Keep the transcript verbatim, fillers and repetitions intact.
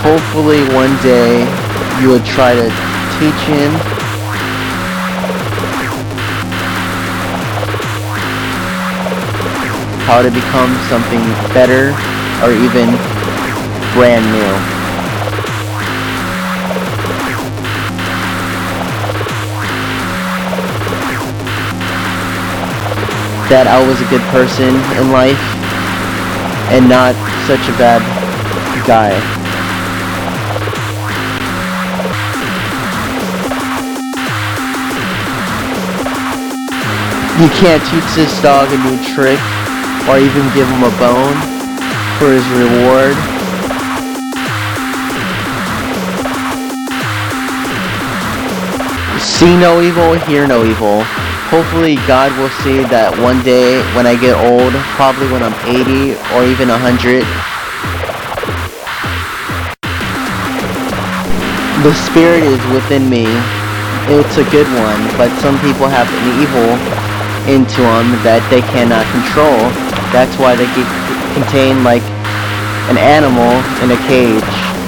Hopefully one day you will try to teach him how to become something better or even brand new. That I was a good person in life and not such a bad guy. You can't teach this dog a new trick or even give him a bone for his reward. See no evil, hear no evil. Hopefully God will see that one day when I get old, probably when I'm eighty or even one hundred, the spirit is within me. It's a good one, but some people have an evil into them that they cannot control. That's why they get contained like an animal in a cage.